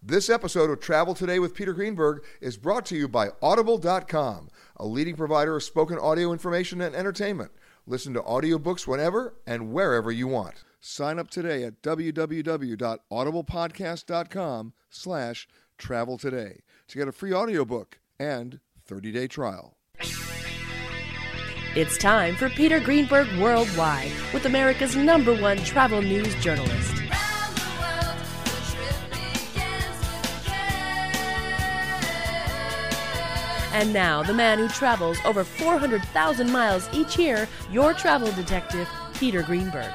This episode of Travel Today with Peter Greenberg is brought to you by Audible.com, a leading provider of spoken audio information and entertainment. Listen to audiobooks whenever and wherever you want. Sign up today at www.audiblepodcast.com/travel today to get a free audiobook and 30-day trial. It's time for Peter Greenberg Worldwide with America's #1 travel news journalist. And now, the man who travels over 400,000 miles each year, your travel detective, Peter Greenberg.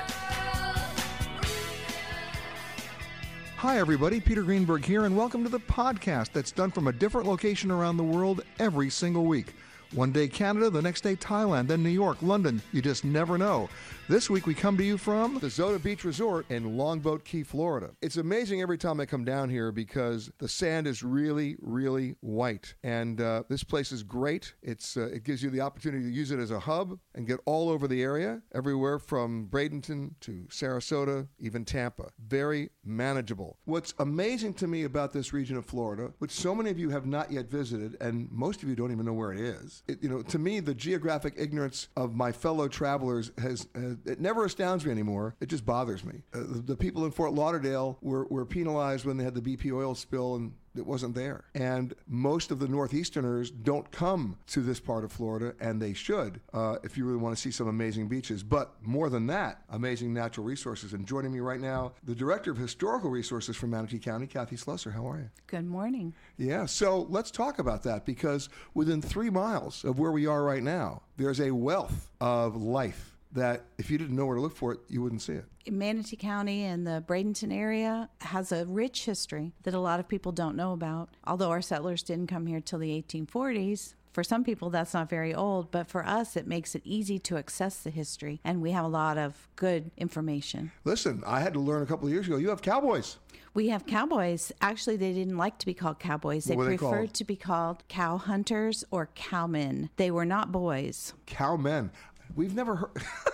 Hi, everybody. Peter Greenberg here, and welcome to the podcast that's done from a different location around the world every single week. One day Canada, the next day Thailand, then New York, London. You just never know. This week we come to you from the Zota Beach Resort in Longboat Key, Florida. It's amazing every time I come down here because the sand is really, really white. And this place is great. It gives you the opportunity to use it as a hub and get all over the area, everywhere from Bradenton to Sarasota, even Tampa. Very manageable. What's amazing to me about this region of Florida, which so many of you have not yet visited, and most of you don't even know where it is, to me, the geographic ignorance of my fellow travelers it never astounds me anymore. It just bothers me. The people in Fort Lauderdale were penalized when they had the BP oil spill and it wasn't there. And most of the Northeasterners don't come to this part of Florida, and they should if you really want to see some amazing beaches. But more than that, amazing natural resources. And joining me right now, the Director of Historical Resources from Manatee County, Kathy Slusser. How are you? Good morning. Yeah, so let's talk about that, because within 3 miles of where we are right now, there's a wealth of life that if you didn't know where to look for it, you wouldn't see it. Manatee County and the Bradenton area has a rich history that a lot of people don't know about. Although our settlers didn't come here till the 1840s, for some people that's not very old, but for us it makes it easy to access the history, and we have a lot of good information. Listen, I had to learn a couple of years ago, you have cowboys. We have cowboys. Actually, they didn't like to be called cowboys. They preferred to be called cow hunters or cowmen. They were not boys. Cowmen. We've never heard.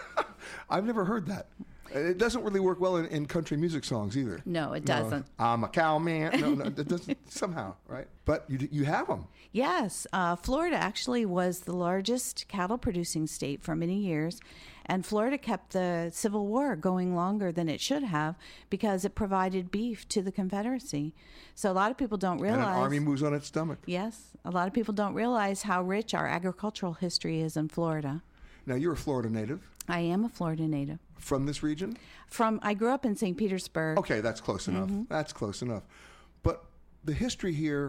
I've never heard that. It doesn't really work well in country music songs either. No, it doesn't. I'm a cowman. No, it doesn't somehow, right? But you have them. Yes. Florida actually was the largest cattle producing state for many years. And Florida kept the Civil War going longer than it should have because it provided beef to the Confederacy. So a lot of people don't realize. And an army moves on its stomach. Yes. A lot of people don't realize how rich our agricultural history is in Florida. Now, you're a Florida native. I am a Florida native. From this region? I grew up in St. Petersburg. Okay, that's close enough. Mm-hmm. That's close enough. But the history here,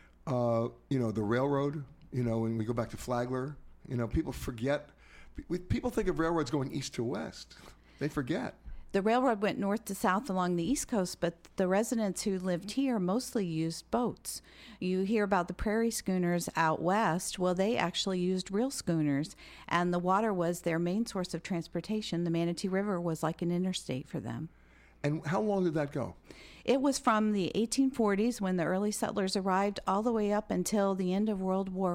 the railroad, when we go back to Flagler, people forget. People think of railroads going east to west. They forget. The railroad went north to south along the East Coast, but the residents who lived here mostly used boats. You hear about the prairie schooners out west. Well, they actually used real schooners, and the water was their main source of transportation. The Manatee River was like an interstate for them. And how long did that go? It was from the 1840s when the early settlers arrived all the way up until the end of World War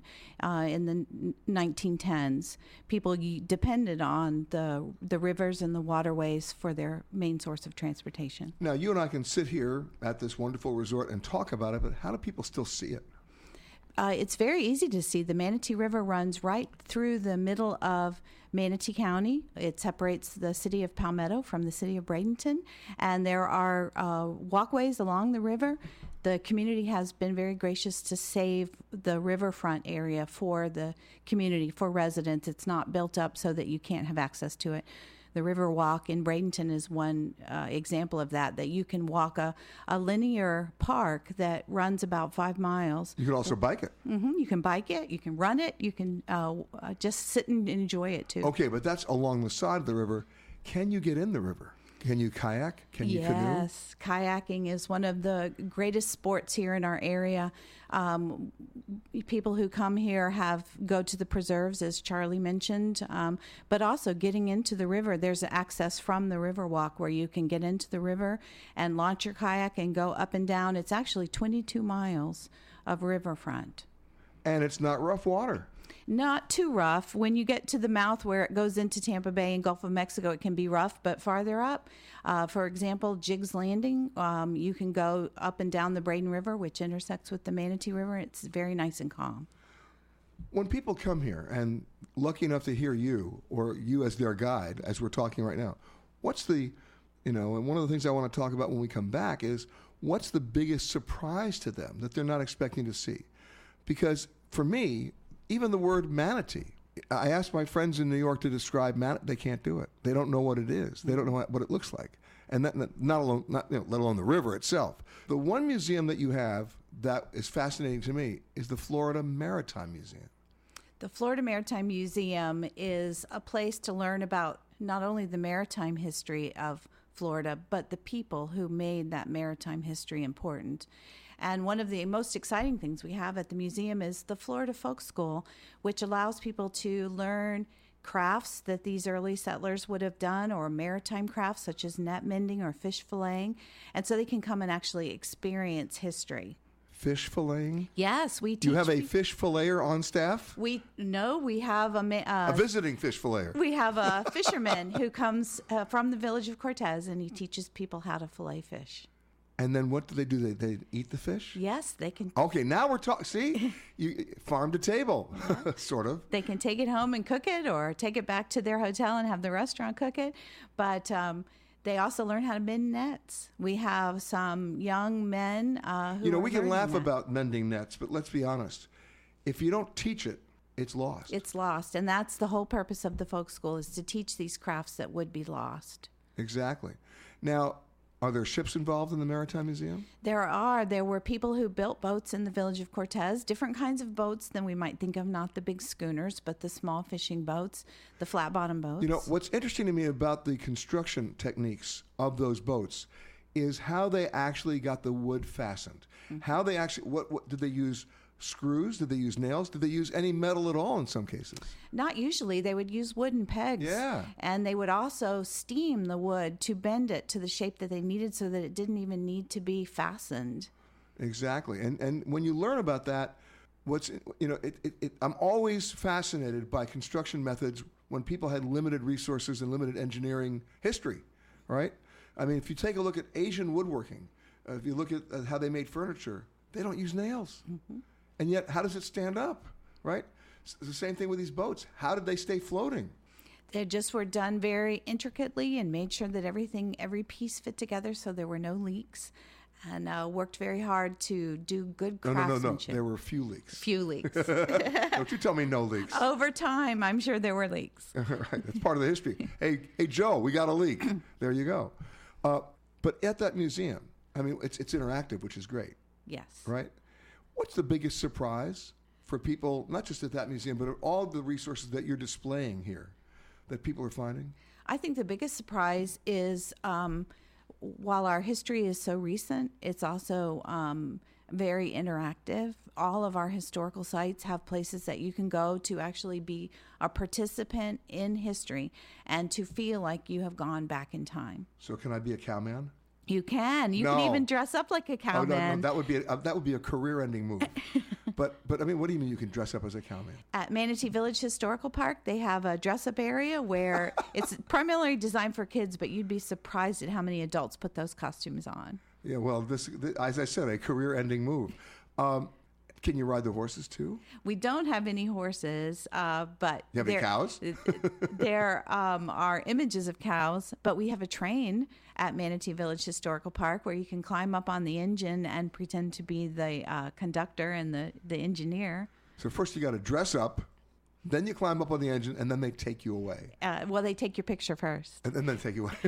I in the 1910s. People depended on the rivers and the waterways for their main source of transportation. Now, you and I can sit here at this wonderful resort and talk about it, but how do people still see it? It's very easy to see. The Manatee River runs right through the middle of Manatee County. It separates the city of Palmetto from the city of Bradenton, and there are walkways along the river. The community has been very gracious to save the riverfront area for the community, for residents. It's not built up so that you can't have access to it. The Riverwalk in Bradenton is one example of that you can walk a linear park that runs about 5 miles. You can also bike it. Mm-hmm. You can bike it. You can run it. You can just sit and enjoy it, too. Okay, but that's along the side of the river. Can you get in the river? Can you kayak? Can you canoe? Yes, kayaking is one of the greatest sports here in our area. People who come here go to the preserves, as Charlie mentioned, but also getting into the river. There's access from the Riverwalk where you can get into the river and launch your kayak and go up and down. It's actually 22 miles of riverfront. And it's not rough water. Not too rough. When you get to the mouth where it goes into Tampa Bay and Gulf of Mexico, it can be rough, but farther up, for example, Jiggs Landing, you can go up and down the Braden River, which intersects with the Manatee River. It's very nice and calm. When people come here and lucky enough to hear you or you as their guide, as we're talking right now, what's the, and one of the things I want to talk about when we come back is what's the biggest surprise to them that they're not expecting to see? Because for me, even the word manatee, I asked my friends in New York to describe manatee. They can't do it. They don't know what it is. They don't know what it looks like. And that, let alone the river itself. The one museum that you have that is fascinating to me is the Florida Maritime Museum. The Florida Maritime Museum is a place to learn about not only the maritime history of Florida, but the people who made that maritime history important. And one of the most exciting things we have at the museum is the Florida Folk School, which allows people to learn crafts that these early settlers would have done, or maritime crafts such as net mending or fish filleting. And so they can come and actually experience history. Fish filleting? Yes, we teach. You have a fish filleter on staff? We have a visiting fish filleter. We have a fisherman who comes from the village of Cortez, and he teaches people how to fillet fish. And then what do? They eat the fish? Yes, they can. Okay, now we're talking. See, you farm to table, sort of. They can take it home and cook it, or take it back to their hotel and have the restaurant cook it. But they also learn how to mend nets. We have some young men who we can laugh about mending nets, but let's be honest. If you don't teach it, it's lost. It's lost, and that's the whole purpose of the folk school, is to teach these crafts that would be lost. Exactly. Now, are there ships involved in the Maritime Museum? There are. There were people who built boats in the village of Cortez, different kinds of boats than we might think of, not the big schooners, but the small fishing boats, the flat bottom boats. What's interesting to me about the construction techniques of those boats is how they actually got the wood fastened. Mm-hmm. How they actually, what did they use? Screws? Did they use nails? Did they use any metal at all in some cases? Not usually. They would use wooden pegs. Yeah. And they would also steam the wood to bend it to the shape that they needed, so that it didn't even need to be fastened. Exactly. And when you learn about that, I'm always fascinated by construction methods when people had limited resources and limited engineering history, right? I mean, if you take a look at Asian woodworking, if you look at how they made furniture, they don't use nails. Mm-hmm. And yet, how does it stand up, right? It's the same thing with these boats. How did they stay floating? They just were done very intricately and made sure that every piece fit together, so there were no leaks, and worked very hard to do good craftsmanship. No. There were few leaks. Few leaks. Don't you tell me no leaks. Over time, I'm sure there were leaks. Right. That's part of the history. Hey, Joe, we got a leak. There you go. But at that museum, I mean, it's interactive, which is great. Yes. Right? What's the biggest surprise for people, not just at that museum, but at all the resources that you're displaying here that people are finding? I think the biggest surprise is while our history is so recent, it's also very interactive. All of our historical sites have places that you can go to actually be a participant in history and to feel like you have gone back in time. So can I be a cowman? You can. You can even dress up like a cowman. No. That would be a career-ending move. But I mean, what do you mean you can dress up as a cowman? At Manatee Village Historical Park, they have a dress-up area where it's primarily designed for kids, but you'd be surprised at how many adults put those costumes on. Yeah, well, this as I said, a career-ending move. Can you ride the horses too? We don't have any horses, but you have any cows? There are images of cows, but we have a train at Manatee Village Historical Park where you can climb up on the engine and pretend to be the conductor and the engineer. So first you got to dress up, then you climb up on the engine, and then they take you away. Well, they take your picture first. And then they take you away.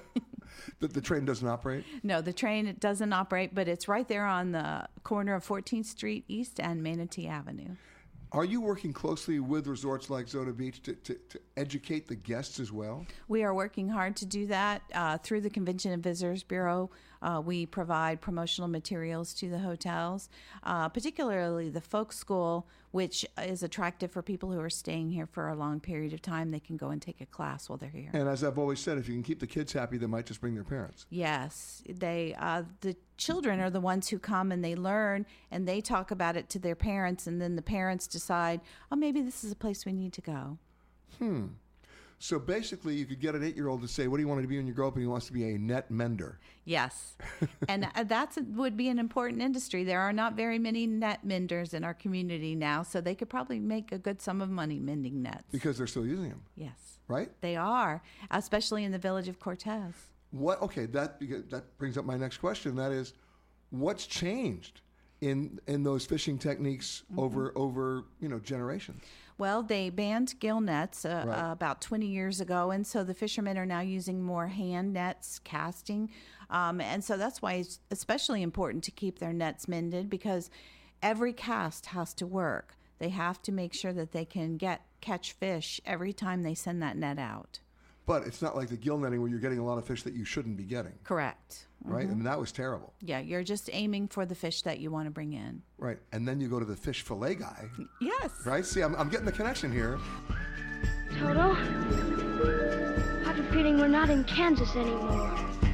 The train doesn't operate? No, the train doesn't operate, but it's right there on the corner of 14th Street East and Manatee Avenue. Are you working closely with resorts like Zota Beach to educate the guests as well? We are working hard to do that through the Convention and Visitors Bureau. We provide promotional materials to the hotels, particularly the folk school, which is attractive for people who are staying here for a long period of time. They can go and take a class while they're here. And as I've always said, if you can keep the kids happy, they might just bring their parents. Yes, the children are the ones who come and they learn and they talk about it to their parents, and then the parents decide, oh, maybe this is a place we need to go. So basically, you could get an 8-year-old to say, what do you want to be when you grow up? And he wants to be a net mender. Yes. And that would be an important industry. There are not very many net menders in our community now, so they could probably make a good sum of money mending nets. Because they're still using them. Yes. Right? They are, especially in the village of Cortez. Okay, that brings up my next question. That is, what's changed in those fishing techniques over generations? Well, they banned gill nets Right. about 20 years ago, and so the fishermen are now using more hand nets, casting, and so that's why it's especially important to keep their nets mended, because every cast has to work. They have to make sure that they can catch fish every time they send that net out. But it's not like the gill netting where you're getting a lot of fish that you shouldn't be getting. Correct. Right? And that was terrible. Yeah, you're just aiming for the fish that you want to bring in. Right. And then you go to the fish fillet guy. Yes. Right? See, I'm getting the connection here. Toto, I have a feeling we're not in Kansas anymore.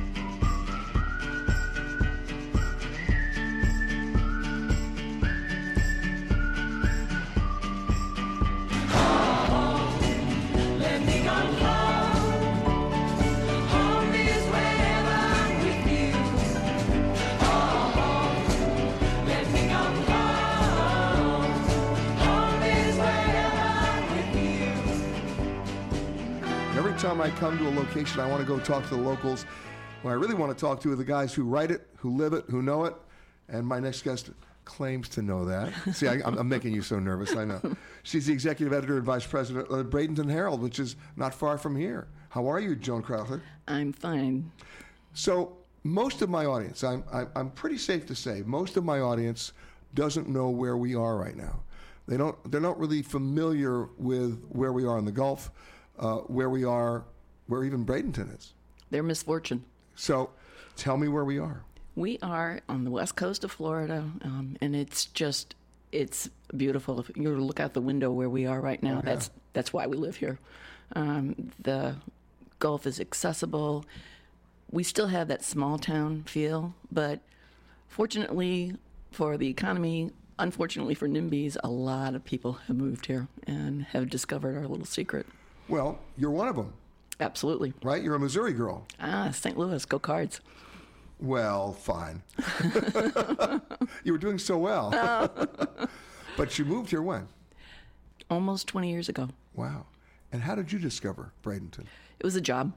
Every time I come to a location, I want to go talk to the locals. What I really want to talk to are the guys who write it, who live it, who know it. And my next guest claims to know that. See, I'm making you so nervous, I know. She's the executive editor and vice president of the Bradenton Herald, which is not far from here. How are you, Joan Crowther? I'm fine. So most of my audience, I'm pretty safe to say, most of my audience doesn't know where we are right now. They're not really familiar with where we are in the Gulf, where we are, where even Bradenton is. Their misfortune. So tell me where we are. We are on the west coast of Florida, and it's beautiful. If you look out the window where we are right now, that's why we live here. The Gulf is accessible. We still have that small town feel, but fortunately for the economy, unfortunately for NIMBYs, a lot of people have moved here and have discovered our little secret. Well, you're one of them. Absolutely. Right? You're a Missouri girl. St. Louis, go Cards. Well, fine. You were doing so well. But you moved here when? Almost 20 years ago. Wow. And how did you discover Bradenton? It was a job.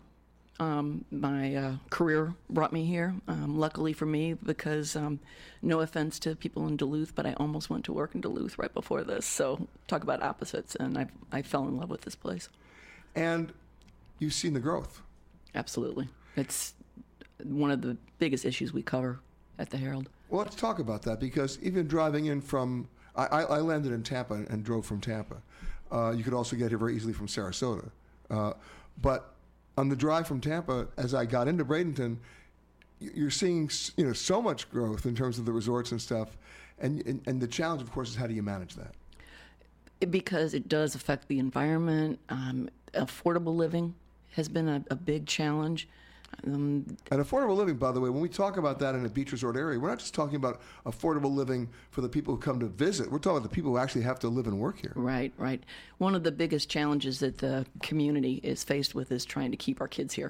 My career brought me here, luckily for me, because no offense to people in Duluth, but I almost went to work in Duluth right before this. So talk about opposites, and I fell in love with this place. And you've seen the growth. Absolutely. It's one of the biggest issues we cover at the Herald. Well, let's talk about that, because even driving in from, I landed in Tampa and drove from Tampa. You could also get here very easily from Sarasota. But on the drive from Tampa, as I got into Bradenton, you're seeing so much growth in terms of the resorts and stuff. And the challenge, of course, is how do you manage that? Because it does affect the environment. Affordable living has been a big challenge. And affordable living, by the way, when we talk about that in a beach resort area, we're not just talking about affordable living for the people who come to visit. We're talking about the people who actually have to live and work here. Right. One of the biggest challenges that the community is faced with is trying to keep our kids here.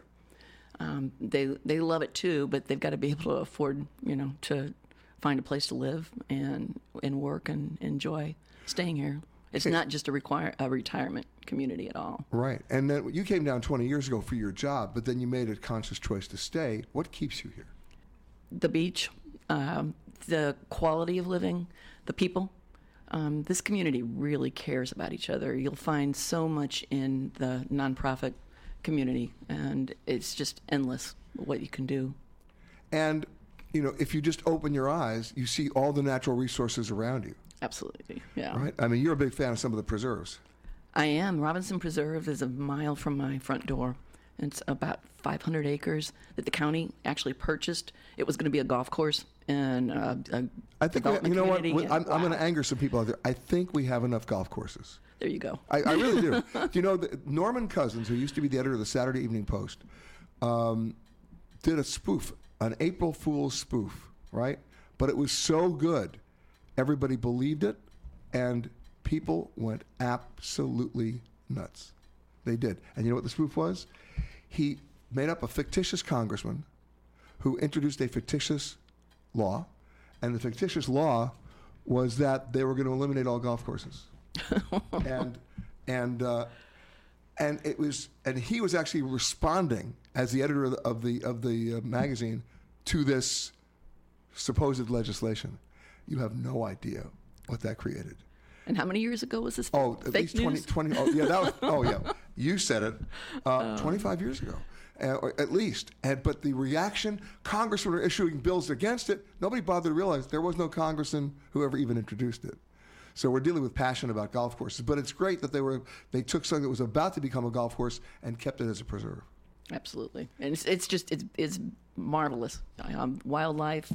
They love it too, but they've got to be able to afford, to find a place to live and work and enjoy staying here. It's not just a retirement community at all. Right. And then you came down 20 years ago for your job, but then you made a conscious choice to stay. What keeps you here? The beach, the quality of living, the people. This community really cares about each other. You'll find so much in the nonprofit community, and it's just endless what you can do. And, if you just open your eyes, you see all the natural resources around you. Absolutely, yeah. Right? I mean, you're a big fan of some of the preserves. I am. Robinson Preserve is a mile from my front door. It's about 500 acres that the county actually purchased. It was going to be a golf course and I think you know what? I'm going to anger some people out there. I think we have enough golf courses. There you go. I really do. Do you know Norman Cousins, who used to be the editor of the Saturday Evening Post, did a spoof, an April Fool's spoof, right? But it was so good, everybody believed it, and people went absolutely nuts. They did. And you know what the spoof was? He made up a fictitious congressman who introduced a fictitious law, and the fictitious law was that they were going to eliminate all golf courses. and it was, and he was actually responding as the editor of the magazine to this supposed legislation. You have no idea what that created. And how many years ago was this? Oh, at least 20. Oh, yeah, that was. Oh, yeah, you said it. 25 years ago, or at least. But the reaction, congressmen were issuing bills against it. Nobody bothered to realize there was no congressman who ever even introduced it. So we're dealing with passion about golf courses. But it's great that they took something that was about to become a golf course and kept it as a preserve. Absolutely, and it's marvelous. Wildlife.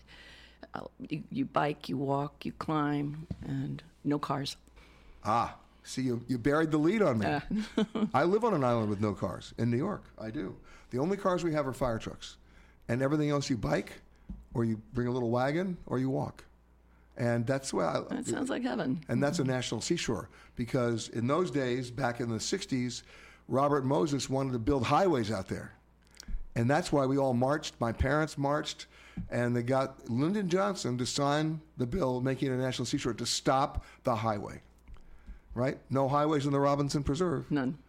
You bike, you walk, you climb, and no cars. See, you buried the lead on me. I live on an island with no cars in New York. I do. The only cars we have are fire trucks, and everything else you bike, or you bring a little wagon, or you walk. And that's why that sounds like heaven. And that's a national seashore, because in those days, back in the 60s, Robert Moses wanted to build highways out there. And that's why we all marched. My parents marched, and they got Lyndon Johnson to sign the bill making it a national seashore to stop the highway. Right? No highways in the Robinson Preserve. None.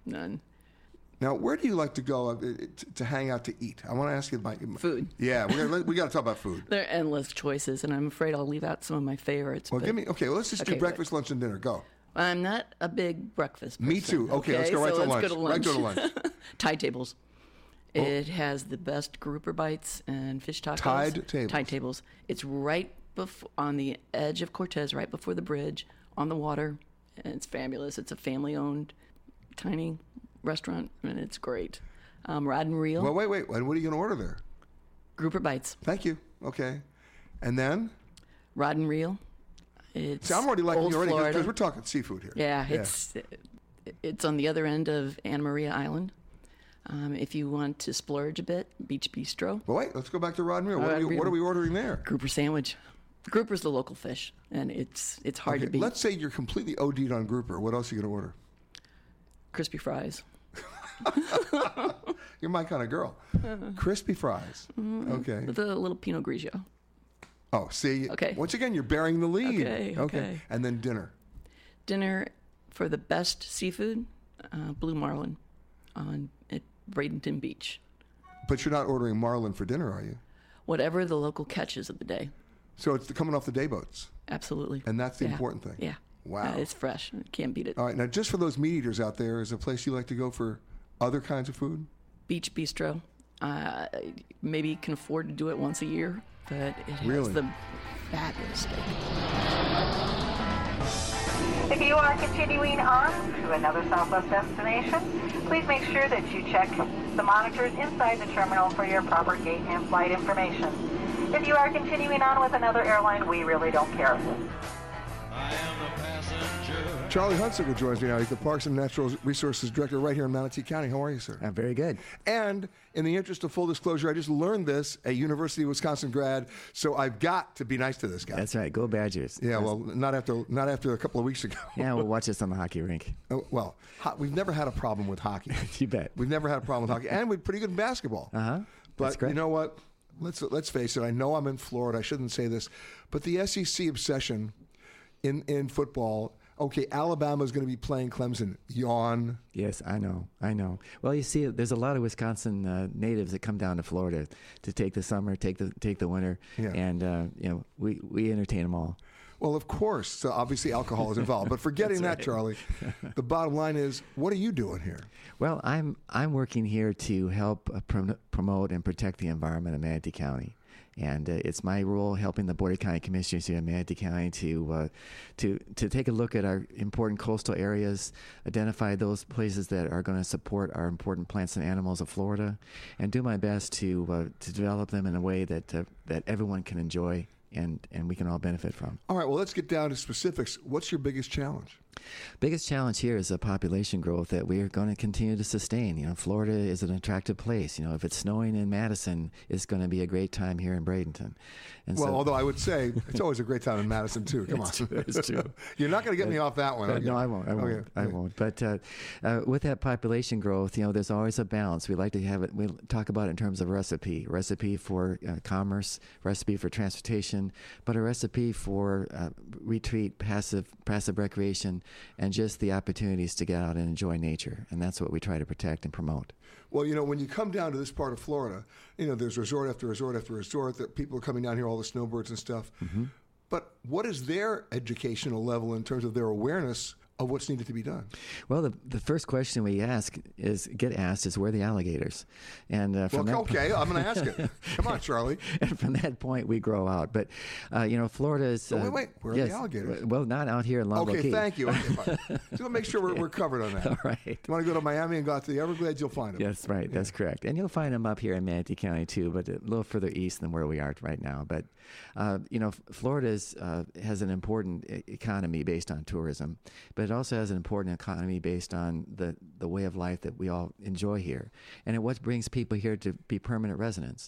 Now, where do you like to go to hang out to eat? I want to ask you about food. Yeah, we got to talk about food. There are endless choices, and I'm afraid I'll leave out some of my favorites. Well, let's just do breakfast, lunch, and dinner. Go. I'm not a big breakfast person. Me too. Okay, let's go right to lunch. Right to lunch. Tide Tables. It has the best grouper bites and fish tacos. Tide Tables. It's right on the edge of Cortez, right before the bridge, on the water, and it's fabulous. It's a family-owned, tiny restaurant, and it's great. Rod and Reel. Well, wait. What are you going to order there? Grouper bites. Thank you. Okay. And then? Rod and Reel. See, I'm already liking you already Florida. because we're talking seafood here. Yeah, it's on the other end of Anna Maria Island. If you want to splurge a bit, Beach Bistro. But wait, let's go back to Rod and Reel. What are we ordering there? Grouper sandwich. Grouper's the local fish, and it's hard to beat. Let's say you're completely OD'd on grouper. What else are you going to order? Crispy fries. You're my kind of girl. Crispy fries. Okay. With a little Pinot Grigio. Oh, see. Okay. Once again, you're bearing the lead. Okay. And then dinner. Dinner for the best seafood, blue marlin at Bradenton Beach. But you're not ordering marlin for dinner, are you? Whatever the local catches of the day. So it's coming off the day boats. Absolutely. And that's the important thing. Yeah. Wow. It's fresh. Can't beat it. All right. Now, just for those meat eaters out there, is a place you like to go for other kinds of food? Beach Bistro. Maybe can afford to do it once a year, but it has the fabulous steak. If you are continuing on to another Southwest destination, please make sure that you check the monitors inside the terminal for your proper gate and flight information. If you are continuing on with another airline, we really don't care. Charlie Hunsicker joins me now. He's the Parks and Natural Resources Director right here in Manatee County. How are you, sir? I'm very good. And in the interest of full disclosure, I just learned this, a University of Wisconsin grad, so I've got to be nice to this guy. That's right. Go Badgers. Yeah, well, not after a couple of weeks ago. Yeah, we'll watch this on the hockey rink. Well, we've never had a problem with hockey. You bet. We've never had a problem with hockey. And we're pretty good in basketball. Uh-huh. But you know what? Let's face it. I know I'm in Florida. I shouldn't say this. But the SEC obsession in football... Okay, Alabama's going to be playing Clemson. Yawn. Yes, I know. Well, you see, there's a lot of Wisconsin natives that come down to Florida to take the summer, take the winter, and we entertain them all. Well, of course. So obviously, alcohol is involved. But forgetting that, Charlie, the bottom line is, what are you doing here? Well, I'm working here to help promote and protect the environment of Manatee County. And it's my role helping the Board of County Commissioners here in Manatee County to take a look at our important coastal areas, identify those places that are going to support our important plants and animals of Florida, and do my best to develop them in a way that everyone can enjoy and we can all benefit from. All right, well, let's get down to specifics. What's your biggest challenge? Biggest challenge here is the population growth that we are going to continue to sustain. You know, Florida is an attractive place. You know, if it's snowing in Madison, it's going to be a great time here in Bradenton. And well, although I would say it's always a great time in Madison too. Come on, it's true. You're not going to get me off that one. Okay. No, I won't. I won't. But with that population growth, you know, there's always a balance. We like to have it. We talk about it in terms of recipe for commerce, recipe for transportation, but a recipe for retreat, passive recreation, and just the opportunities to get out and enjoy nature. And that's what we try to protect and promote. Well, you know, when you come down to this part of Florida, you know, there's resort after resort after resort that people are coming down here, all the snowbirds and stuff. Mm-hmm. But what is their educational level in terms of their awareness of what's needed to be done? Well, the first question we get asked is where are the alligators? And from I'm going to ask it. Come on, Charlie. And from that point, we grow out. But you know, Florida is. Wait. Where are the alligators? Well, not out here in Lombo Key. Okay, thank you. Okay, just to make sure we're covered on that. All right. You want to go to Miami and go out to the Everglades, you'll find them. Yes, right. Yeah. That's correct. And you'll find them up here in Manatee County too, but a little further east than where we are right now. But you know, Florida has an important economy based on tourism, but it also has an important economy based on the way of life that we all enjoy here, and what brings people here to be permanent residents.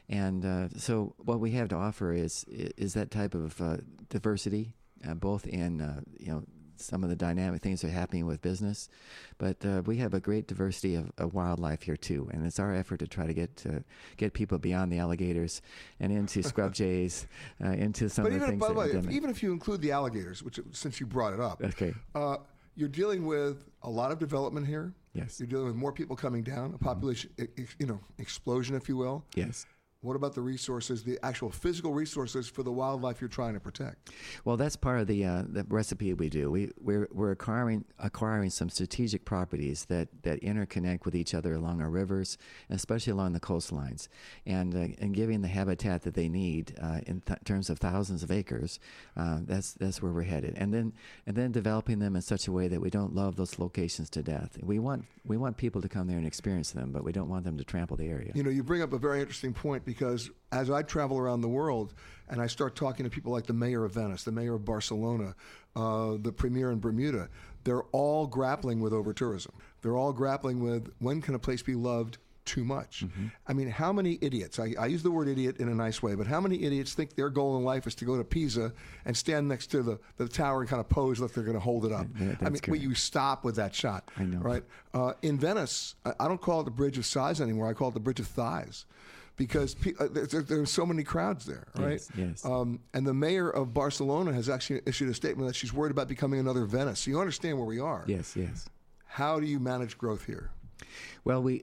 And so what we have to offer is that type of diversity, both in you know, some of the dynamic things that are happening with business, but we have a great diversity of wildlife here too, and it's our effort to try to get people beyond the alligators and into scrub jays, into some of the things. But even if you include the alligators, which since you brought it up, okay. You're dealing with a lot of development here. Yes. You're dealing with more people coming down, a population, explosion, if you will. Yes. What about the resources, the actual physical resources for the wildlife you're trying to protect? Well, that's part of the recipe we do. We're acquiring some strategic properties that interconnect with each other along our rivers, and especially along the coastlines, and giving the habitat that they need in terms of thousands of acres. That's where we're headed, and then developing them in such a way that we don't love those locations to death. We want people to come there and experience them, but we don't want them to trample the area. You know, you bring up a very interesting point, because as I travel around the world and I start talking to people like the mayor of Venice, the mayor of Barcelona, the premier in Bermuda, they're all grappling with over-tourism. They're all grappling with, when can a place be loved too much? Mm-hmm. I mean, how many idiots, I use the word idiot in a nice way, but how many idiots think their goal in life is to go to Pisa and stand next to the tower and kind of pose like they're going to hold it up? I mean, will you stop with that shot? I know. Right? In Venice, I don't call it the Bridge of Sighs anymore. I call it the Bridge of Thighs, because there's so many crowds there, right? Yes. And the mayor of Barcelona has actually issued a statement that she's worried about becoming another Venice. So you understand where we are. Yes. How do you manage growth here? Well, we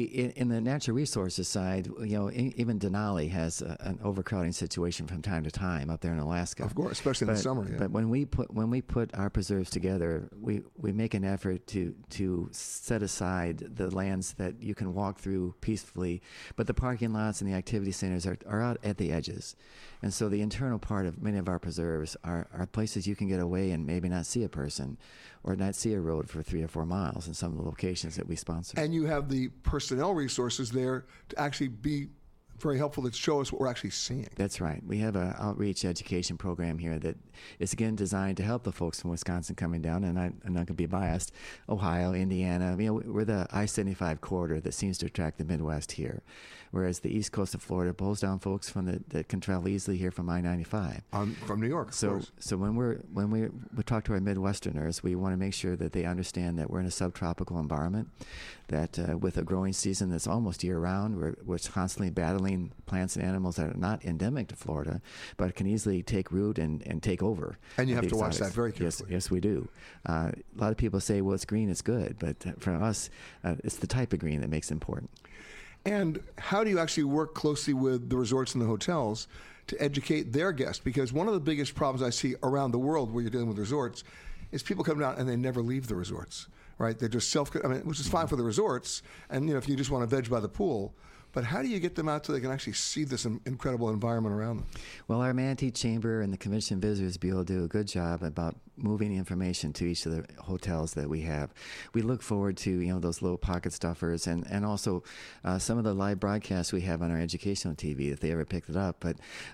in the natural resources side, you know, even Denali has an overcrowding situation from time to time up there in Alaska. Of course, especially in the summer. Yeah. But when we put our preserves together, we make an effort to set aside the lands that you can walk through peacefully, but the parking lots and the activity centers are out at the edges. And so the internal part of many of our preserves are places you can get away and maybe not see a person or not see a road for 3 or 4 miles in some of the locations that we sponsor. And you have the personnel resources there to actually be very helpful to show us what we're actually seeing. That's right. We have an outreach education program here that is, again, designed to help the folks from Wisconsin coming down, and I'm not going to be biased, Ohio, Indiana. You know, we're the I-75 corridor that seems to attract the Midwest here, whereas the east coast of Florida pulls down folks that can travel easily here from I-95. From New York, of course. So when we talk to our Midwesterners, we want to make sure that they understand that we're in a subtropical environment, that with a growing season that's almost year-round, we're constantly battling plants and animals that are not endemic to Florida, but can easily take root and take over. And you have to watch that very carefully. Yes, we do. A lot of people say, well, it's green, it's good, but for us, it's the type of green that makes it important. And how do you actually work closely with the resorts and the hotels to educate their guests? Because one of the biggest problems I see around the world where you're dealing with resorts is people come down and they never leave the resorts, right? They're just which is fine for the resorts, and if you just want to veg by the pool. but how do you get them out so they can actually see this incredible environment around them? Well, our Manatee Chamber and the Convention Visitors Bureau do a good job about moving information to each of the hotels that we have. We look forward to, those little pocket stuffers and also some of the live broadcasts we have on our educational TV, if they ever picked it up. But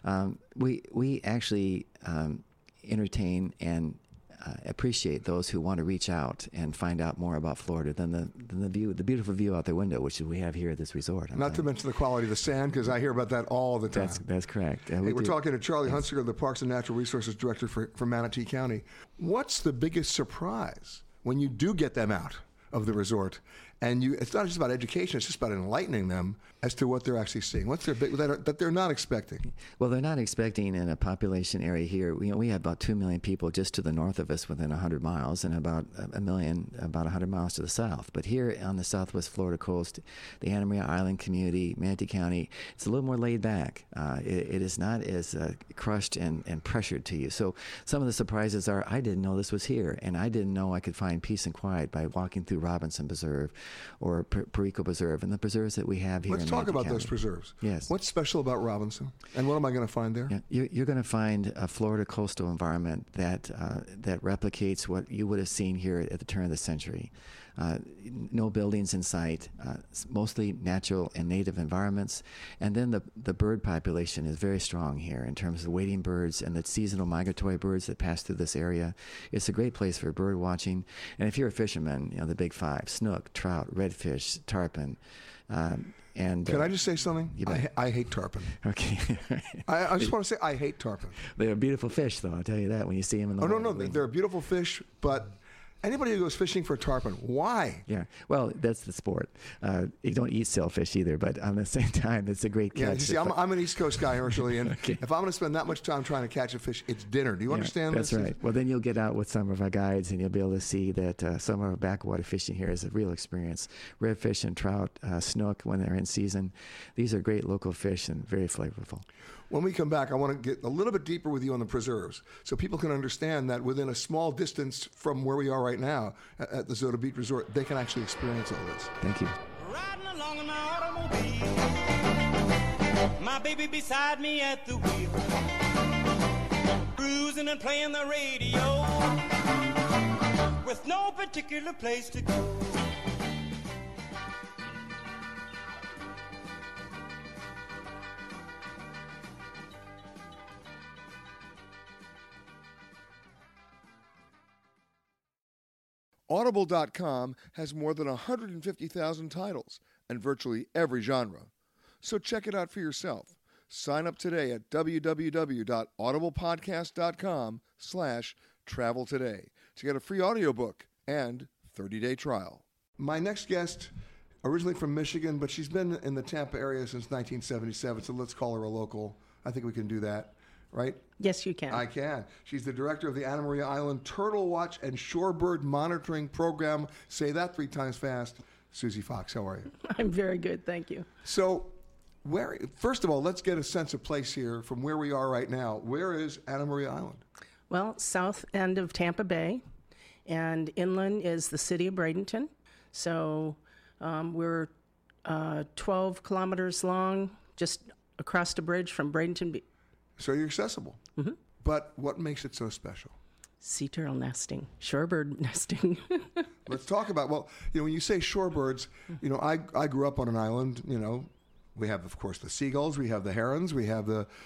we actually entertain and appreciate those who want to reach out and find out more about Florida than the beautiful view out the window, which we have here at this resort. Not to mention the quality of the sand, because I hear about that all the time. That's correct. We're talking to Charlie Hunsicker, the Parks and Natural Resources Director for Manatee County. What's the biggest surprise when you do get them out of the resort? And it's not just about education, it's just about enlightening them as to what they're actually seeing. What's their that they're not expecting? Well, they're not expecting in a population area here. We have about 2 million people just to the north of us within 100 miles and about 1 million about 100 miles to the south. But here on the southwest Florida coast, the Anna Maria Island community, Manatee County, it's a little more laid back. It is not as crushed and pressured to you. So some of the surprises are, I didn't know this was here, and I didn't know I could find peace and quiet by walking through Robinson Preserve or Perico Preserve and the preserves that we have here. Let's talk about those preserves. Yes. What's special about Robinson, and what am I going to find there? Yeah, you're going to find a Florida coastal environment that replicates what you would have seen here at the turn of the century. No buildings in sight, mostly natural and native environments. And then the bird population is very strong here in terms of wading birds and the seasonal migratory birds that pass through this area. It's a great place for bird watching. And if you're a fisherman, the big five, snook, trout, redfish, tarpon. And can I just say something? I hate tarpon. Okay. I just want to say I hate tarpon. They're a beautiful fish, though. I'll tell you that when you see them in the water. No, they're a beautiful fish, but anybody who goes fishing for tarpon, why? Yeah, well, that's the sport. You don't eat sailfish either, but at the same time, it's a great catch. Yeah, you see, I'm an East Coast guy, originally, and okay. If I'm going to spend that much time trying to catch a fish, it's dinner. Do you understand this? That's right. Well, then you'll get out with some of our guides, and you'll be able to see that some of our backwater fishing here is a real experience. Redfish and trout, snook when they're in season. These are great local fish and very flavorful. When we come back, I want to get a little bit deeper with you on the preserves so people can understand that within a small distance from where we are right now at the Zota Beach Resort, they can actually experience all this. Thank you. Riding along in my automobile, my baby beside me at the wheel, cruising and playing the radio with no particular place to go. Audible.com has more than 150,000 titles and virtually every genre. So check it out for yourself. Sign up today at www.audiblepodcast.com/travel today to get a free audiobook and 30-day trial. My next guest, originally from Michigan, but she's been in the Tampa area since 1977, so let's call her a local. I think we can do that. Right? Yes, you can. I can. She's the director of the Anna Maria Island Turtle Watch and Shorebird Monitoring Program. Say that 3 times fast. Susie Fox, how are you? I'm very good, thank you. So, first of all, let's get a sense of place here from where we are right now. Where is Anna Maria Island? Well, south end of Tampa Bay, and inland is the city of Bradenton. So we're 12 kilometers long, just across the bridge from Bradenton Beach. So you're accessible. Mm-hmm. But what makes it so special? Sea turtle nesting, shorebird nesting. Let's talk about, when you say shorebirds, I grew up on an island, we have, of course, the seagulls, we have the herons, we have the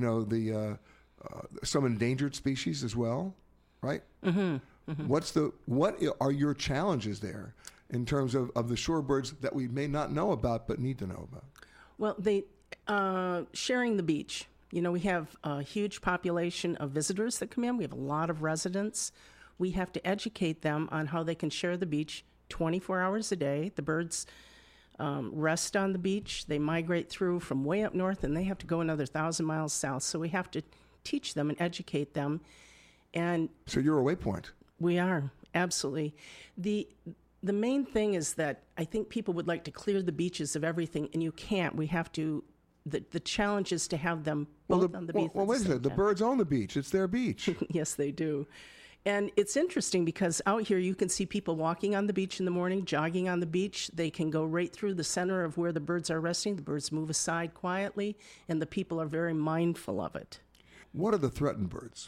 some endangered species as well, right? Mm-hmm. Mm-hmm. What are your challenges there in terms of the shorebirds that we may not know about but need to know about? Well, sharing the beach. We have a huge population of visitors that come in. We have a lot of residents. We have to educate them on how they can share the beach 24 hours a day. The birds rest on the beach. They migrate through from way up north, and they have to go another 1,000 miles south. So we have to teach them and educate them. And so you're a waypoint. We are, absolutely. The main thing is that I think people would like to clear the beaches of everything, and you can't. We have to. The challenge is to have them both on the beach. Well, wait a second. The birds own the beach. It's their beach. Yes, they do. And it's interesting because out here you can see people walking on the beach in the morning, jogging on the beach. They can go right through the center of where the birds are resting. The birds move aside quietly, and the people are very mindful of it. What are the threatened birds?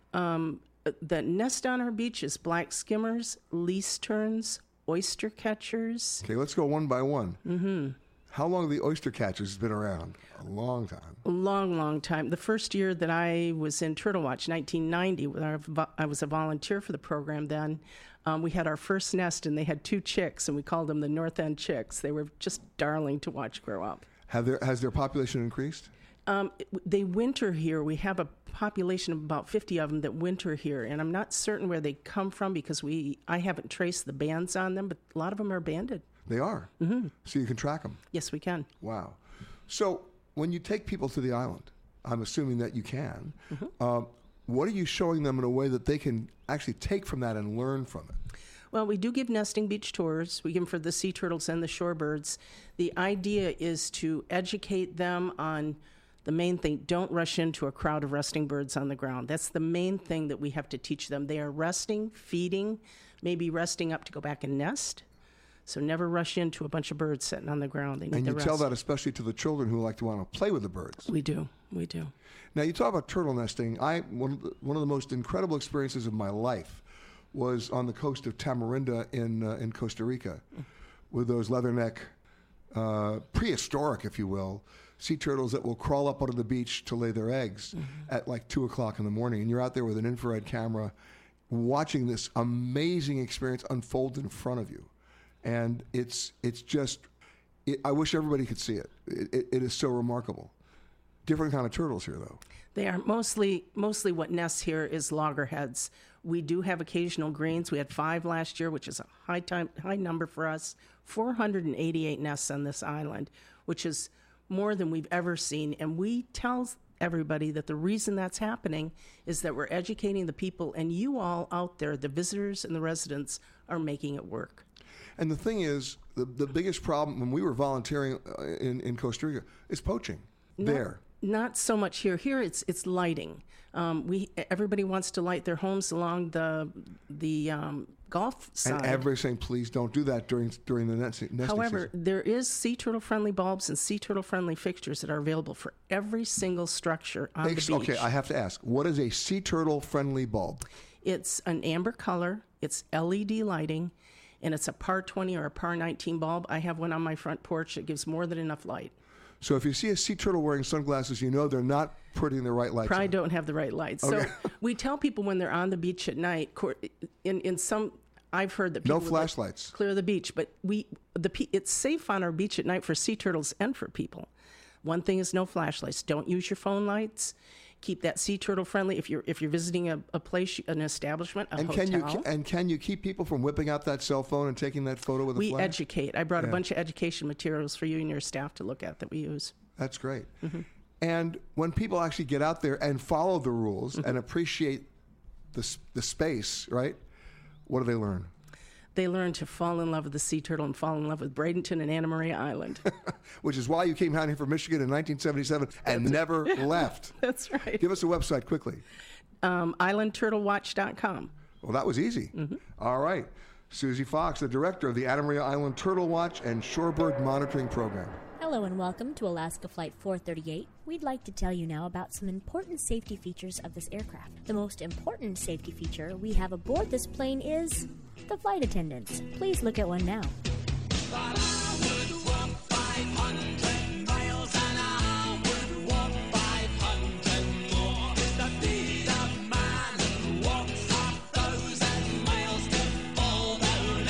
That nest on our beach is black skimmers, least terns, oyster catchers. Okay, let's go one by one. Mm-hmm. How long have the oyster catchers been around? A long time. A long, long time. The first year that I was in Turtle Watch, 1990, when I was a volunteer for the program then, we had our first nest, and they had 2 chicks, and we called them the North End Chicks. They were just darling to watch grow up. Has their population increased? They winter here. We have a population of about 50 of them that winter here, and I'm not certain where they come from because I haven't traced the bands on them, but a lot of them are banded. They are? Mm-hmm. So you can track them? Yes, we can. Wow. So when you take people to the island, I'm assuming that you can, what are you showing them in a way that they can actually take from that and learn from it? Well, we do give nesting beach tours. We give them for the sea turtles and the shorebirds. The idea is to educate them on the main thing. Don't rush into a crowd of resting birds on the ground. That's the main thing that we have to teach them. They are resting, feeding, maybe resting up to go back and nest. So never rush into a bunch of birds sitting on the ground. They need and you the tell rest. that especially to the children who like to want to play with the birds. We do. Now, you talk about turtle nesting. One of the most incredible experiences of my life was on the coast of Tamarinda in Costa Rica with those leatherneck, prehistoric, if you will, sea turtles that will crawl up onto the beach to lay their eggs at like 2 o'clock in the morning. And you're out there with an infrared camera watching this amazing experience unfold in front of you. And it's just, I wish everybody could see it. It is so remarkable. Different kind of turtles here, though. They are mostly what nests here is loggerheads. We do have occasional greens. We had 5 last year, which is a high number for us. 488 nests on this island, which is more than we've ever seen. And we tell everybody that the reason that's happening is that we're educating the people, and you all out there, the visitors and the residents, are making it work. And the thing is, the biggest problem when we were volunteering in Costa Rica is poaching. Not so much here. Here it's lighting. Everybody wants to light their homes along the Gulf side. And everybody's saying, please don't do that during the nesting However, season. there is sea turtle friendly bulbs and sea turtle friendly fixtures that are available for every single structure on the beach. Okay, I have to ask, what is a sea turtle friendly bulb? It's an amber color. It's LED lighting. And it's a par 20 or a par 19 bulb. I have one on my front porch that gives more than enough light. So if you see a sea turtle wearing sunglasses, you know they're not putting the right lights Probably on. don't have the right lights. Okay. So we tell people when they're on the beach at night, in some, I've heard that people No flashlights. Clear the beach, but it's safe on our beach at night for sea turtles and for people. One thing is no flashlights. Don't use your phone lights. Keep that sea turtle friendly. If you're visiting a place, an establishment, a hotel. Can you keep people from whipping out that cell phone and taking that photo with a flash? We educate. I brought a bunch of education materials for you and your staff to look at that we use. That's great. Mm-hmm. And when people actually get out there and follow the rules and appreciate the space, right? What do they learn? They learn to fall in love with the sea turtle and fall in love with Bradenton and Anna Maria Island. Which is why you came down here from Michigan in 1977 and never left. That's right. Give us a website quickly. IslandTurtleWatch.com. Well, that was easy. Mm-hmm. All right. Susie Fox, the director of the Anna Maria Island Turtle Watch and Shorebird Monitoring Program. Hello and welcome to Alaska Flight 438. We'd like to tell you now about some important safety features of this aircraft. The most important safety feature we have aboard this plane is the flight attendants. Please look at one now. But I would walk 500 miles and I would walk 500 more. It's the deed of man who walks 1,000 miles to follow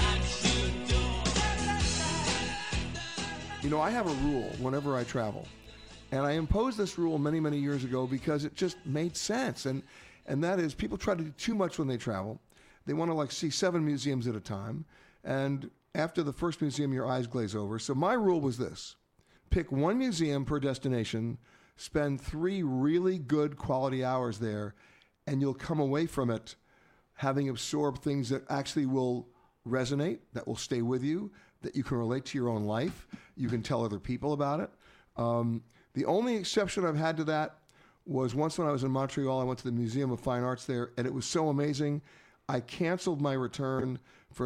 that you do. You know, I have a rule whenever I travel, and I imposed this rule many, many years ago because it just made sense. And that is, people try to do too much when they travel. They want to see 7 museums at a time. And after the first museum, your eyes glaze over. So my rule was this. Pick 1 museum per destination, spend 3 really good quality hours there, and you'll come away from it having absorbed things that actually will resonate, that will stay with you, that you can relate to your own life. You can tell other people about it. The only exception I've had to that was once when I was in Montreal, I went to the Museum of Fine Arts there, and it was so amazing. I canceled my return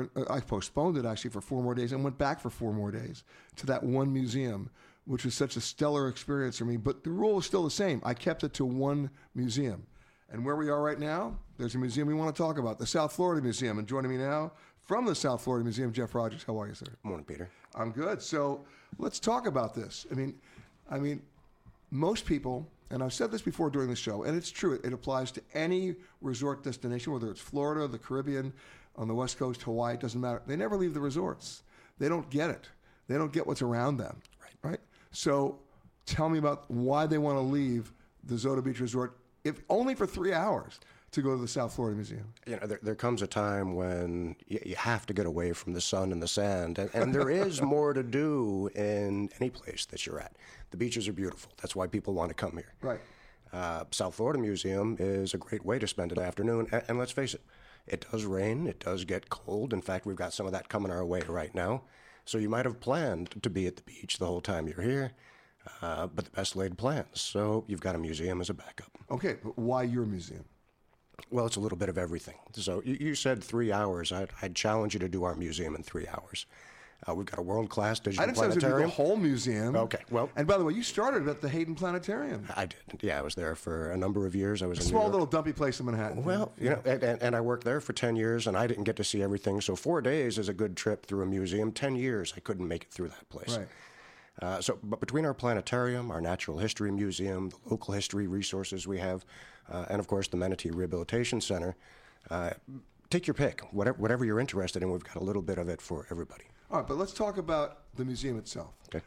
I postponed it actually for 4 more days and went back for 4 more days to that one museum, which was such a stellar experience for me. But the rule was still the same. I kept it to one museum. And where we are right now, there's a museum we want to talk about, the South Florida Museum. And joining me now from the South Florida Museum, Jeff Rogers. How are you, sir? Morning, Peter. I'm good. So let's talk about this. I mean, most people, and I've said this before during the show, and it's true, it applies to any resort destination, whether it's Florida, the Caribbean, on the West Coast, Hawaii, it doesn't matter. They never leave the resorts. They don't get it. They don't get what's around them, right? So tell me about why they want to leave the Zota Beach Resort, if only for 3 hours, to go to the South Florida Museum. You know, there comes a time when you have to get away from the sun and the sand, and there is more to do in any place that you're at. The beaches are beautiful. That's why people want to come here. Right. South Florida Museum is a great way to spend an afternoon, and let's face it, it does rain, it does get cold. In fact, we've got some of that coming our way right now. So you might have planned to be at the beach the whole time you're here, but the best laid plans. So you've got a museum as a backup. Okay, but why your museum? Well, it's a little bit of everything. So you said 3 hours. I'd challenge you to do our museum in 3 hours. We've got a world-class digital planetarium. I didn't say it was the whole museum. Okay, well. And by the way, you started at the Hayden Planetarium. I did. Yeah, I was there for a number of years. I was a in small little dumpy place in Manhattan. Well, you know, and I worked there for 10 years, and I didn't get to see everything. So 4 days is a good trip through a museum. 10 years, I couldn't make it through that place. Right. But between our planetarium, our natural history museum, the local history resources we have, and of course the Manatee Rehabilitation Center, take your pick. Whatever you're interested in, we've got a little bit of it for everybody. All right, but let's talk about the museum itself. Okay.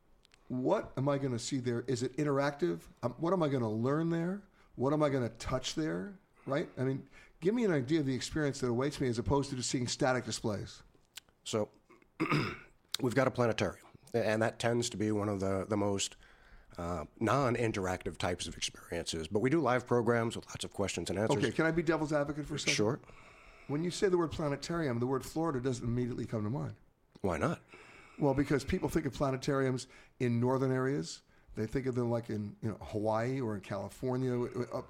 What am I going to see there? Is it interactive? What am I going to learn there? What am I going to touch there? Right? I mean, give me an idea of the experience that awaits me as opposed to just seeing static displays. So we've got a planetarium, and that tends to be one of the most non-interactive types of experiences. But we do live programs with lots of questions and answers. Okay, can I be devil's advocate for a second? Sure. When you say the word planetarium, the word Florida doesn't immediately come to mind. Why not? Well, because people think of planetariums in northern areas. They think of them like in Hawaii or in California,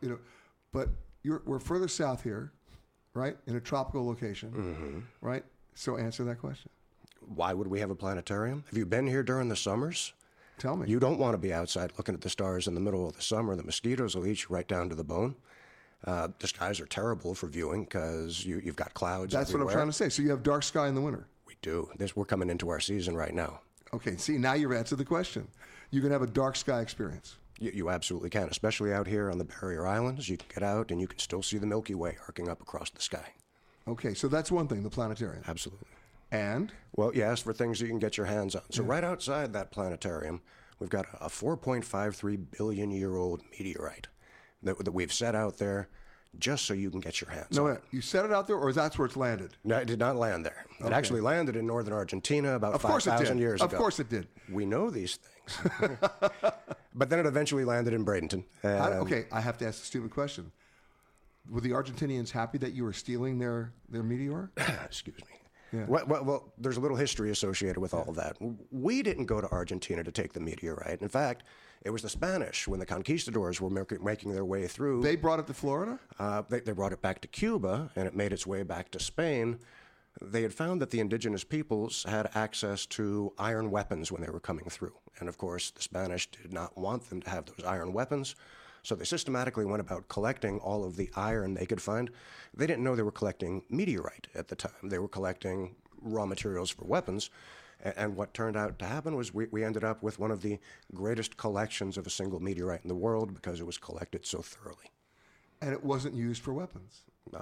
but we're further south here, right? In a tropical location, right? So answer that question. Why would we have a planetarium? Have you been here during the summers? Tell me. You don't want to be outside looking at the stars in the middle of the summer. The mosquitoes will eat you right down to the bone. The skies are terrible for viewing because you've got clouds That's everywhere. what I'm trying to say. So you have dark sky in the winter. We do. We're coming into our season right now. Okay, see, now you've answered the question. You can have a dark sky experience. You absolutely can, especially out here on the Barrier Islands. You can get out and you can still see the Milky Way arcing up across the sky. Okay, so that's one thing, the planetarium. Absolutely. And? Well, you asked for things you can get your hands on. So right outside that planetarium, we've got a 4.53 billion-year-old meteorite that we've set out there just so you can get your hands on. No, you set it out there, or that's where it's landed? No, it did not land there. It actually landed in northern Argentina about 5,000 years ago. Of course it did. We know these things. But then it eventually landed in Bradenton. Okay, I have to ask a stupid question. Were the Argentinians happy that you were stealing their meteor? Excuse me. Yeah. Well, there's a little history associated with all of that. We didn't go to Argentina to take the meteorite. In fact, it was the Spanish, when the conquistadors were making their way through. They brought it to Florida? They brought it back to Cuba, and it made its way back to Spain. They had found that the indigenous peoples had access to iron weapons when they were coming through. And of course, the Spanish did not want them to have those iron weapons. So they systematically went about collecting all of the iron they could find. They didn't know they were collecting meteorite at the time. They were collecting raw materials for weapons. And what turned out to happen was we ended up with one of the greatest collections of a single meteorite in the world because it was collected so thoroughly. And it wasn't used for weapons?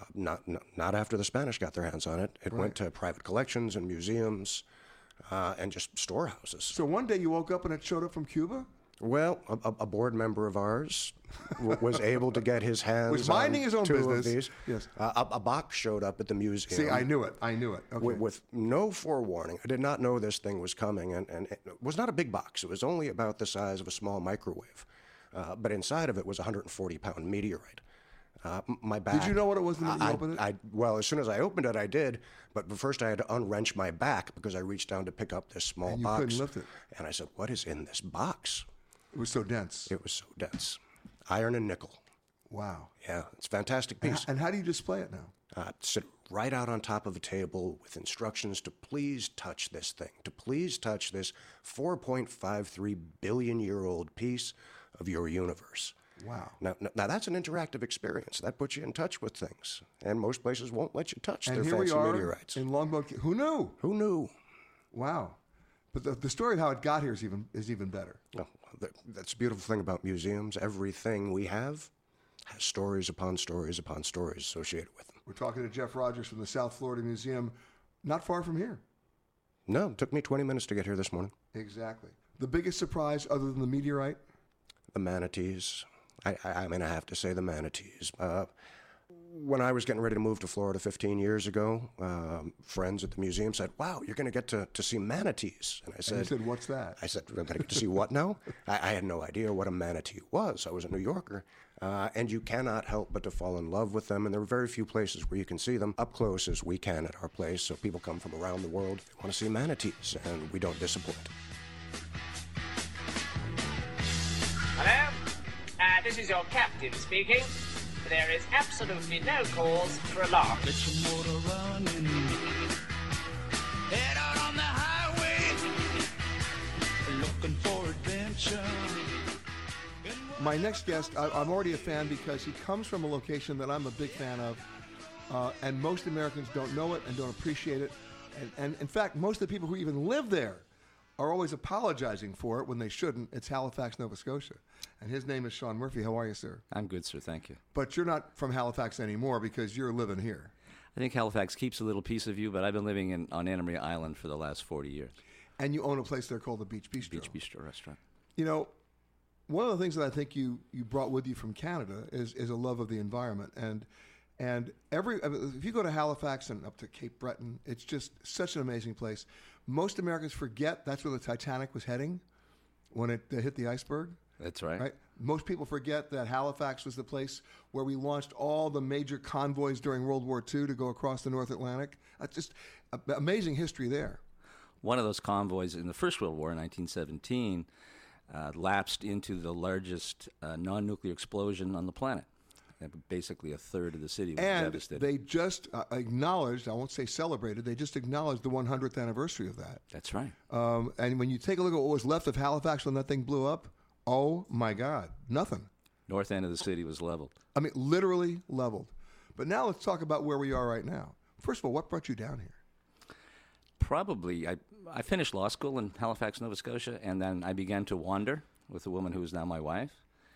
Not after the Spanish got their hands on it. It went to private collections and museums and just storehouses. So one day you woke up and it showed up from Cuba? Well, a board member of ours was able to get his hands was minding on his own two business. Of these. Yes. A box showed up at the museum. See, I knew it. Okay. With no forewarning. I did not know this thing was coming, and it was not a big box. It was only about the size of a small microwave. But inside of it was a 140-pound meteorite. My back. Did you know what it was when you opened it? Well, as soon as I opened it, I did. But first I had to unwrench my back because I reached down to pick up this small box. And you couldn't lift it. And I said, what is in this box? It was so dense. It was so dense. Iron and nickel. Wow. Yeah, it's a fantastic piece. And how do you display it now? sit right out on top of a table with instructions to please touch this thing, to please touch this 4.53 billion year old piece of your universe. Wow. Now, that's an interactive experience. That puts you in touch with things. And most places won't let you touch And their here we fancy are meteorites. in Longboat. Who knew? Who knew? Wow. But the story of how it got here is even better. Oh, that's the beautiful thing about museums. Everything we have has stories upon stories upon stories associated with them. We're talking to Jeff Rogers from the South Florida Museum, not far from here. No, it took me 20 minutes to get here this morning. Exactly. The biggest surprise, other than the meteorite? The manatees. I mean, I have to say the manatees. When I was getting ready to move to Florida 15 years ago, friends at the museum said, "Wow, you're going to get to see manatees." And I said, And you said, "What's that?" I said, "I'm going to get to see what now?" I had no idea what a manatee was. I was a New Yorker. And you cannot help but to fall in love with them. And there are very few places where you can see them up close as we can at our place. So people come from around the world. They want to see manatees, and we don't disappoint. Hello? This is your captain speaking. There is absolutely no cause for alarm. Get your motor running. Head out on the highway. Looking for adventure. My next guest, I'm already a fan because he comes from a location that I'm a big fan of, and most Americans don't know it and don't appreciate it. And in fact, most of the people who even live there are always apologizing for it when they shouldn't. It's Halifax, Nova Scotia. And his name is Sean Murphy. How are you, sir? I'm good, sir. Thank you. But you're not from Halifax anymore because you're living here. I think Halifax keeps a little piece of you, but I've been living on Anna Maria Island for the last 40 years. And you own a place there called the Beach Bistro. Beach Bistro restaurant. You know, one of the things that I think you brought with you from Canada is a love of the environment. And if you go to Halifax and up to Cape Breton, it's just such an amazing place. Most Americans forget that's where the Titanic was heading when it hit the iceberg. That's right. Most people forget that Halifax was the place where we launched all the major convoys during World War II to go across the North Atlantic. That's just amazing history there. One of those convoys in the First World War in 1917 lapsed into the largest non-nuclear explosion on the planet. Basically, a third of the city was devastated. They just acknowledged, I won't say celebrated, they just acknowledged the 100th anniversary of that. That's right. And when you take a look at what was left of Halifax when that thing blew up, oh my God, nothing. North end of the city was leveled. I mean, literally leveled. But now let's talk about where we are right now. First of all, what brought you down here? Probably, I finished law school in Halifax, Nova Scotia, and then I began to wander with a woman who is now my wife.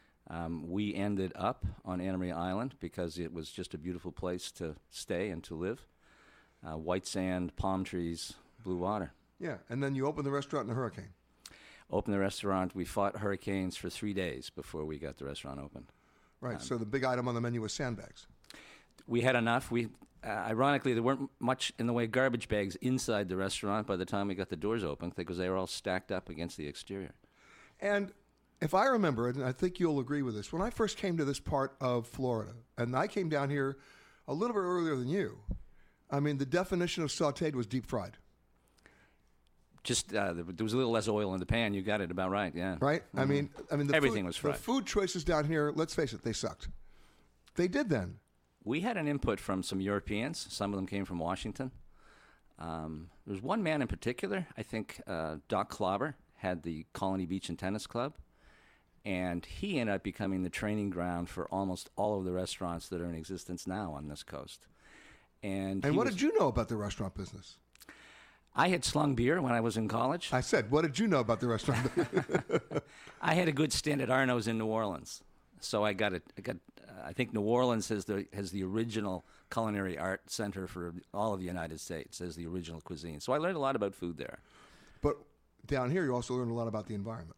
We ended up on Anna Maria Island because it was just a beautiful place to stay and to live. White sand, palm trees, blue water. Yeah, and then you opened the restaurant in a hurricane. Opened the restaurant. We fought hurricanes for 3 days before we got the restaurant open. Right, so the big item on the menu was sandbags. We had enough. Ironically, there weren't much in the way of garbage bags inside the restaurant by the time we got the doors open because they were all stacked up against the exterior. And if I remember, and I think you'll agree with this, when I first came to this part of Florida, and I came down here a little bit earlier than you, I mean, the definition of sautéed was deep fried. Just there was a little less oil in the pan. You got it about right, yeah. Right? Mm-hmm. I mean, everything was fried. The food choices down here, let's face it, they sucked. They did then. We had an input from some Europeans. Some of them came from Washington. There was one man in particular, I think Doc Clobber, had the Colony Beach and Tennis Club. And he ended up becoming the training ground for almost all of the restaurants that are in existence now on this coast. And what did you know about the restaurant business? I had slung beer when I was in college. I said, what did you know about the restaurant business? I had a good stint at Arno's in New Orleans. So I think New Orleans has the original culinary art center for all of the United States, as the original cuisine. So I learned a lot about food there. But down here, you also learned a lot about the environment.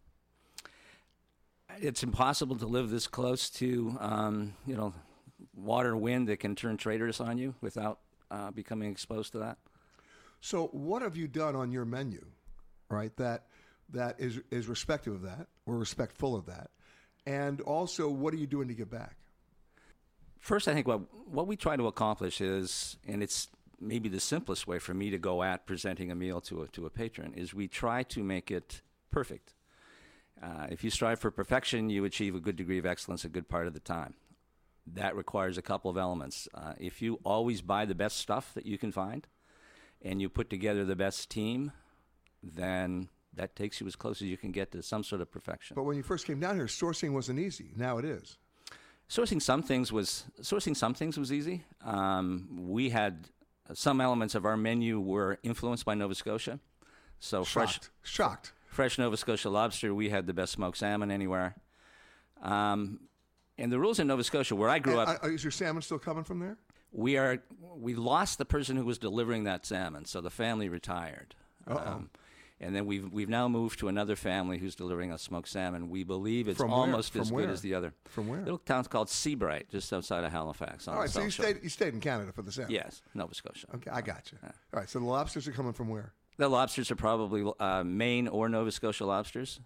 It's impossible to live this close to, water and wind that can turn traitors on you without becoming exposed to that. So what have you done on your menu, right, that is respective of that, or respectful of that? And also, what are you doing to give back? First, I think what we try to accomplish is, and it's maybe the simplest way for me to go at presenting a meal to a patron, is we try to make it perfect. If you strive for perfection, you achieve a good degree of excellence a good part of the time. that requires a couple of elements. If you always buy the best stuff that you can find and you put together the best team, then that takes you as close as you can get to some sort of perfection. But when you first came down here, sourcing wasn't easy. Now it is. Sourcing some things was easy. We had some elements of our menu were influenced by Nova Scotia. So Shocked. Fresh Nova Scotia lobster. We had the best smoked salmon anywhere. And the rules in Nova Scotia, where I grew up, is your salmon still coming from there? We lost the person who was delivering that salmon, so the family retired. And then we've now moved to another family who's delivering us smoked salmon. We believe it's almost as good as the other. From where? A little town called Seabright, just outside of Halifax. All right, so you stayed in Canada for the salmon? Yes, Nova Scotia. Okay, I got you. All right, so the lobsters are coming from where? The lobsters are probably Maine or Nova Scotia lobsters.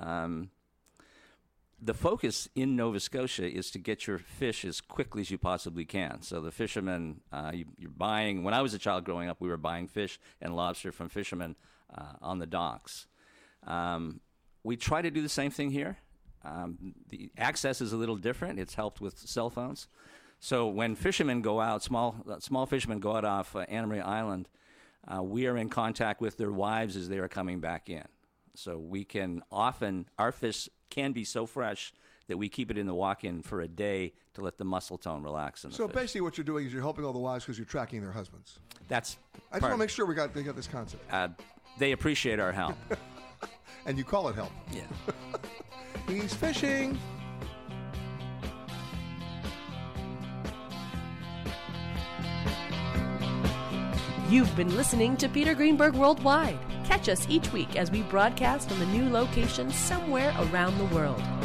The focus in Nova Scotia is to get your fish as quickly as you possibly can. So the fishermen, you're buying, when I was a child growing up, we were buying fish and lobster from fishermen on the docks. We try to do the same thing here. The access is a little different. It's helped with cell phones. So when fishermen go out, small fishermen go out off Anna Maria Island, we are in contact with their wives as they are coming back in. So we can often, our fish can be so fresh that we keep it in the walk-in for a day to let the muscle tone relax in the So fish. basically what you're doing is you're helping all the wives because you're tracking their husbands. I just want to make sure they got this concept. They appreciate our help. And you call it help. Yeah. He's fishing. You've been listening to Peter Greenberg Worldwide. Catch us each week as we broadcast from a new location somewhere around the world.